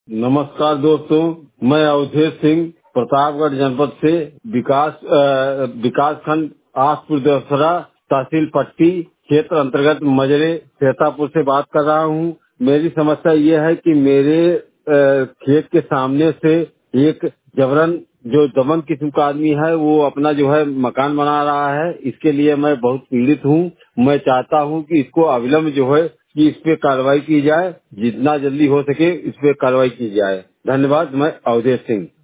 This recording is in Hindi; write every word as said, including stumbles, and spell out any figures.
नमस्कार दोस्तों, मैं अवधेश सिंह प्रतापगढ़ जनपद से विकास अ, विकास खंड आसपुर देवसरा तहसील पट्टी क्षेत्र अंतर्गत मजरे सेतापुर से बात कर रहा हूँ। मेरी समस्या ये है कि मेरे अ, खेत के सामने से एक जबरन जो दमन किस्म का आदमी है वो अपना जो है मकान बना रहा है। इसके लिए मैं बहुत पीड़ित हूँ। मैं चाहता हूँ कि इसको अविलंब जो है कि इस पे कार्रवाई की जाए, जितना जल्दी हो सके इस पे कार्रवाई की जाए। धन्यवाद। मैं अवधेश सिंह।